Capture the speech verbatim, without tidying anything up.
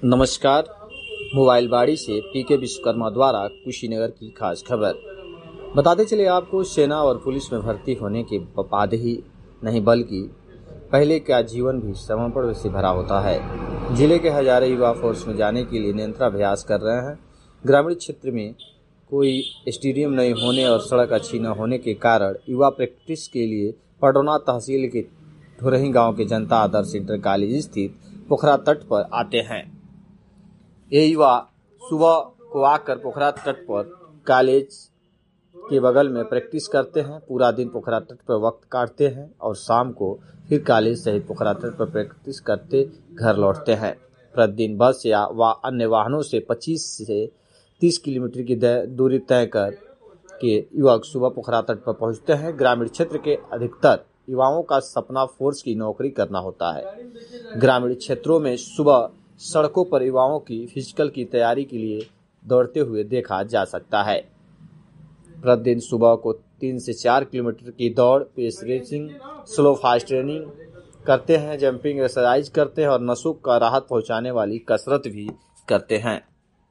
नमस्कार। मोबाइल बाड़ी से पीके विश्वकर्मा द्वारा कुशीनगर की खास खबर बताते चले आपको। सेना और पुलिस में भर्ती होने के बाद ही नहीं बल्कि पहले का जीवन भी समर्पण से भरा होता है। जिले के हजारों युवा फोर्स में जाने के लिए निरंतराभ्यास कर रहे हैं। ग्रामीण क्षेत्र में कोई स्टेडियम नहीं होने और सड़क अच्छी न होने के कारण युवा प्रैक्टिस के लिए पडरौना तहसील के धुरही गांव के जनता आदर्श इंटर कॉलेज स्थित पोखरा तट पर आते हैं। ये युवा सुबह को आकर पोखरा तट पर कॉलेज के बगल में प्रैक्टिस करते हैं। पूरा दिन पोखरा तट पर वक्त काटते हैं और शाम को फिर कॉलेज सहित पोखरा तट पर प्रैक्टिस करते घर लौटते हैं। प्रतिदिन बस या वा अन्य वाहनों से पच्चीस से तीस किलोमीटर की दूरी तय कर के युवक सुबह पोखरा तट पर पहुंचते हैं। ग्रामीण क्षेत्र के अधिकतर युवाओं का सपना फोर्स की नौकरी करना होता है। ग्रामीण क्षेत्रों में सुबह सड़कों पर युवाओं की फिजिकल की तैयारी के लिए दौड़ते हुए देखा जा सकता है। प्रतिदिन सुबह को तीन से चार किलोमीटर की दौड़, pace racing, slow fast training करते हैं, जंपिंग एक्सरसाइज करते हैं और नसों का राहत पहुंचाने वाली कसरत भी करते हैं।